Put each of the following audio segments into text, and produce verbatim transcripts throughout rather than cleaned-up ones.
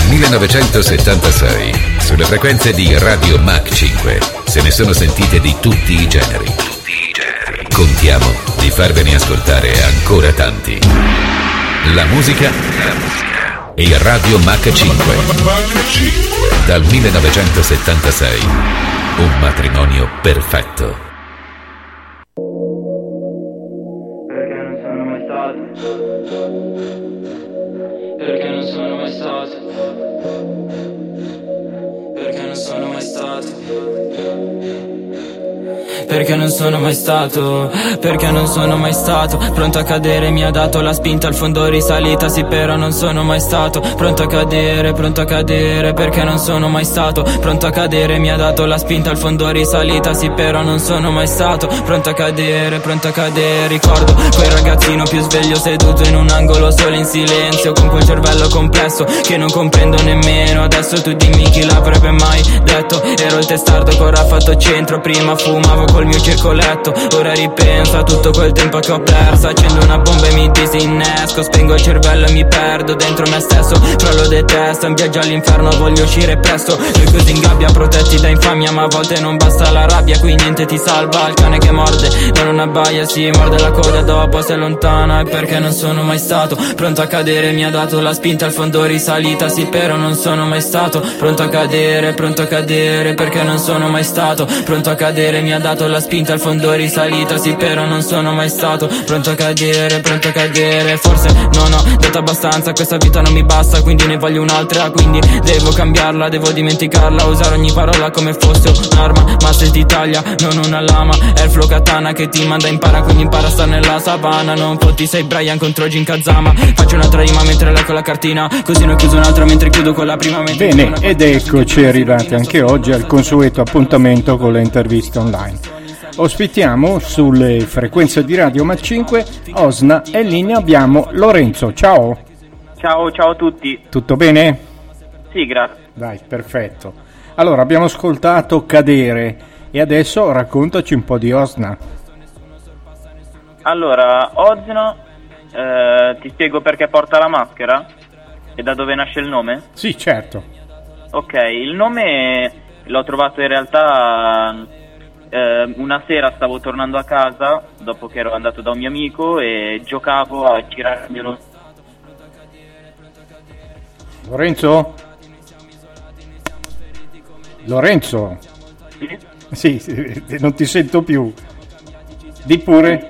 millenovecentosettantasei, sulle frequenze di Radio Mach cinque, se ne sono sentite di tutti i generi. Tutti i generi. Contiamo di farvene ascoltare ancora tanti. La musica, la musica e Radio Mach cinque. Dal millenovecentosettantasei, un matrimonio perfetto. Perché non sono mai stato, perché non sono mai stato, perché non sono mai stato, perché non sono mai stato, perché non sono mai stato, pronto a cadere mi ha dato la spinta al fondo risalita, sì però non sono mai stato, pronto a cadere, pronto a cadere, perché non sono mai stato, pronto a cadere mi ha dato la spinta al fondo risalita, sì però non sono mai stato, pronto a cadere, pronto a cadere, ricordo quel ragazzino più sveglio seduto in un angolo solo in silenzio, con quel cervello complesso che non comprendo nemmeno, adesso tu dimmi chi l'avrebbe mai detto, ero il testardo che ora ha fatto centro, prima fumavo col mio circoletto, ora ripenso a tutto quel tempo che ho perso, accendo una bomba e mi disinnesco, spengo il cervello e mi perdo dentro me stesso, però lo detesto, in viaggio all'inferno voglio uscire presto, noi così in gabbia protetti da infamia, ma a volte non basta la rabbia, qui niente ti salva, il cane che morde ma non abbaia, si morde la coda dopo si allontana, e perché non sono mai stato, pronto a cadere mi ha dato la spinta al fondo risalita, sì però non sono mai stato, pronto a cadere, pronto a cadere, perché non sono mai stato, pronto a cadere mi ha dato la spinta al fondo risalita, sì però non sono mai stato, pronto a cadere, pronto a cadere, forse non ho dato abbastanza, questa vita non mi basta, quindi ne voglio un'altra, quindi devo cambiarla, devo dimenticarla, usare ogni parola come fosse un'arma, ma se ti taglia non una lama, è il flow katana che ti manda in para, quindi impara a stare nella savana, non fotti sei Brian contro Jin Kazama, faccio un'altra rima mentre leggo la cartina, così ne ho chiuso un'altra mentre chiudo con la prima. Bene, ed eccoci arrivati anche oggi al consueto appuntamento con le interviste online. Ospitiamo sulle frequenze di Radio Mach cinque Osna e in linea abbiamo Lorenzo. Ciao. Ciao, ciao a tutti. Tutto bene? Sì, grazie. Dai, perfetto. Allora, abbiamo ascoltato Cadere e adesso raccontaci un po' di Osna. Allora, Osna, eh, ti spiego perché porta la maschera e da dove nasce il nome? Sì, certo. Ok, il nome l'ho trovato in realtà... Eh, una sera stavo tornando a casa dopo che ero andato da un mio amico e giocavo a girarmelo. Lorenzo? Lorenzo? Sì? Sì, non ti sento più. Di pure.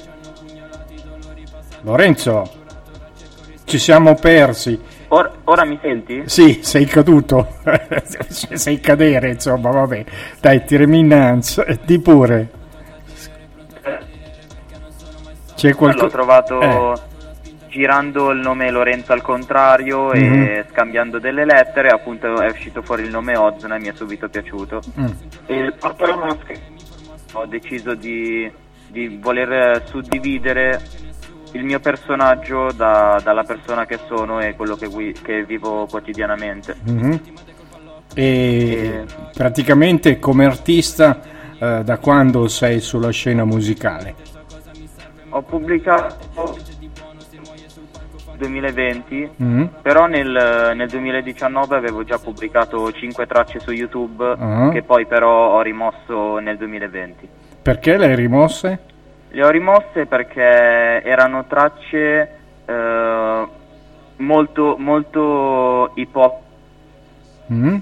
Lorenzo? Ci siamo persi. Or- ora mi senti? Sì, sei caduto. Sei cadere, insomma, vabbè. Dai, tirami innanzi. Di pure. C'è qualcosa. L'ho trovato eh. girando il nome Lorenzo al contrario mm-hmm. e scambiando delle lettere, appunto è uscito fuori il nome Osna e mi è subito piaciuto. Mm. E ho deciso di, di voler suddividere il mio personaggio da, dalla persona che sono e quello che, che vivo quotidianamente. Mm-hmm. E, e praticamente come artista eh, da quando sei sulla scena musicale? Ho pubblicato duemilaventi, mm-hmm. però nel, nel duemiladiciannove avevo già pubblicato cinque tracce su YouTube, uh-huh. che poi però ho rimosso nel duemilaventi. Perché le hai rimosse? Le ho rimosse perché erano tracce eh, molto molto hip hop. Mm.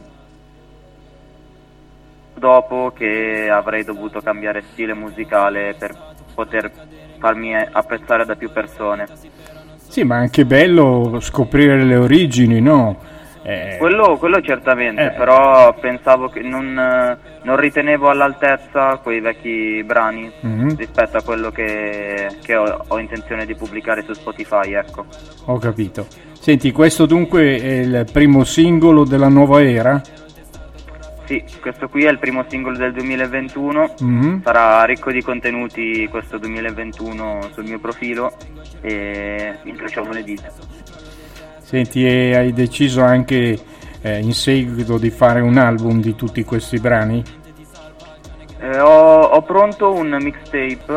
Dopo che avrei dovuto cambiare stile musicale per poter farmi apprezzare da più persone. Sì, ma è anche bello scoprire le origini, no? Eh, quello, quello certamente, eh, però pensavo che non, non ritenevo all'altezza quei vecchi brani mm-hmm. rispetto a quello che, che ho, ho intenzione di pubblicare su Spotify, ecco. Ho capito. Senti, questo dunque è il primo singolo della nuova era? Sì, questo qui è il primo singolo del duemilaventuno, mm-hmm. sarà ricco di contenuti questo duemilaventuno sul mio profilo e incrociamo le dita. Senti, e hai deciso anche eh, in seguito di fare un album di tutti questi brani? Eh, ho, ho pronto un mixtape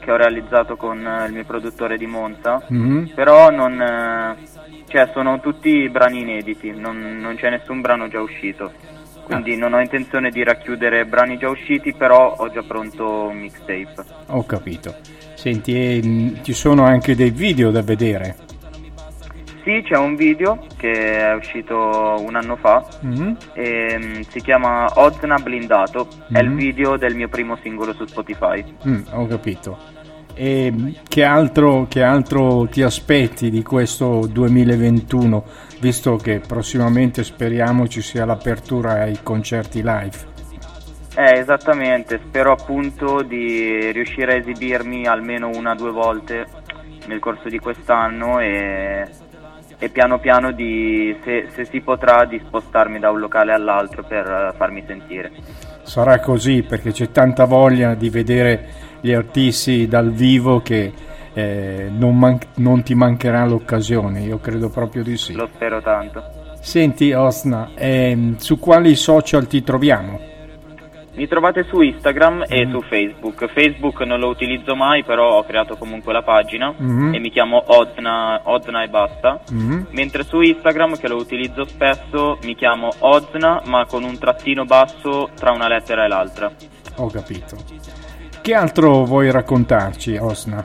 che ho realizzato con il mio produttore di Monza, mm-hmm. però non, cioè sono tutti brani inediti, non, non c'è nessun brano già uscito, quindi ah. non ho intenzione di racchiudere brani già usciti, però ho già pronto un mixtape. Ho capito. Senti, e, ci sono anche dei video da vedere? Sì, c'è un video che è uscito un anno fa, mm-hmm. e um, si chiama Ozna Blindato, mm-hmm. è il video del mio primo singolo su Spotify. Mm, ho capito. E che altro, che altro ti aspetti di questo duemilaventuno, visto che prossimamente speriamo ci sia l'apertura ai concerti live? Eh, esattamente, spero appunto di riuscire a esibirmi almeno una o due volte nel corso di quest'anno e... e piano piano di, se, se si potrà, di spostarmi da un locale all'altro per farmi sentire. Sarà così, perché c'è tanta voglia di vedere gli artisti dal vivo che eh, non, man- non ti mancherà l'occasione, io credo proprio di sì. Lo spero tanto. Senti Ozna, eh, su quali social ti troviamo? Mi trovate su Instagram e mm. su Facebook. Facebook non lo utilizzo mai, però ho creato comunque la pagina mm. e mi chiamo Ozna, Ozna e basta. Mm. Mentre su Instagram, che lo utilizzo spesso, mi chiamo Ozna, ma con un trattino basso tra una lettera e l'altra. Ho capito. Che altro vuoi raccontarci, Ozna?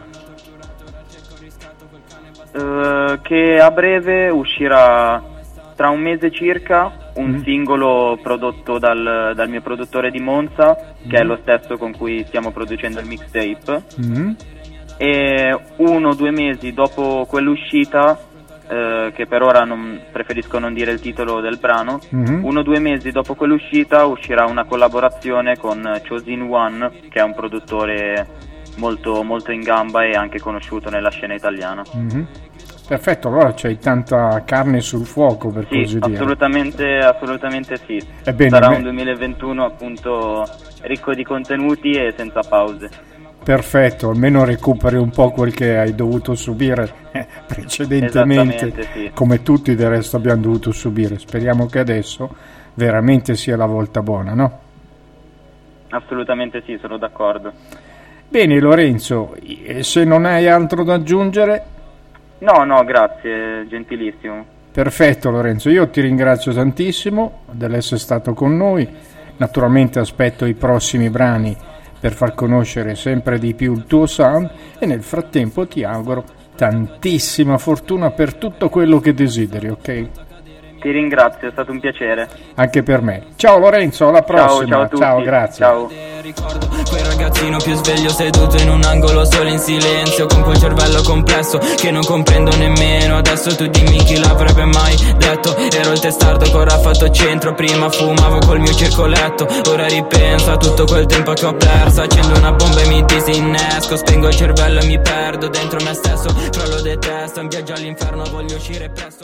Uh, che a breve uscirà, tra un mese circa, un mm. singolo prodotto dal, dal mio produttore di Monza, mm. che è lo stesso con cui stiamo producendo il mixtape, mm. e uno o due mesi dopo quell'uscita, eh, che per ora non, preferisco non dire il titolo del brano, mm. uno o due mesi dopo quell'uscita uscirà una collaborazione con Chosin One, che è un produttore molto, molto in gamba e anche conosciuto nella scena italiana. Mm. Perfetto, allora c'hai tanta carne sul fuoco, per sì, così dire. Assolutamente, assolutamente sì. Ebbene, sarà me... un duemilaventuno appunto ricco di contenuti e senza pause. Perfetto, almeno recuperi un po' quel che hai dovuto subire eh, precedentemente, sì. come tutti del resto abbiamo dovuto subire. Speriamo che adesso veramente sia la volta buona, no? Assolutamente sì, sono d'accordo. Bene Lorenzo, se non hai altro da aggiungere... No, no, grazie, gentilissimo. Perfetto Lorenzo, io ti ringrazio tantissimo dell'essere stato con noi, naturalmente aspetto i prossimi brani per far conoscere sempre di più il tuo sound e nel frattempo ti auguro tantissima fortuna per tutto quello che desideri, ok? Ti ringrazio, è stato un piacere. Anche per me. Ciao Lorenzo, alla prossima. Ciao, ciao a tutti. Ciao, grazie. Ciao. Ricordo quel ragazzino più sveglio seduto in un angolo solo in silenzio, con quel cervello complesso che non comprendo nemmeno. Adesso tu dimmi chi l'avrebbe mai detto. Ero il testardo che ora ha fatto centro, prima fumavo col mio circoletto. Ora ripenso a tutto quel tempo che ho perso. Accendo una bomba e mi disinnesco, spengo il cervello e mi perdo dentro me stesso. Però lo detesto, in viaggio all'inferno voglio uscire presto.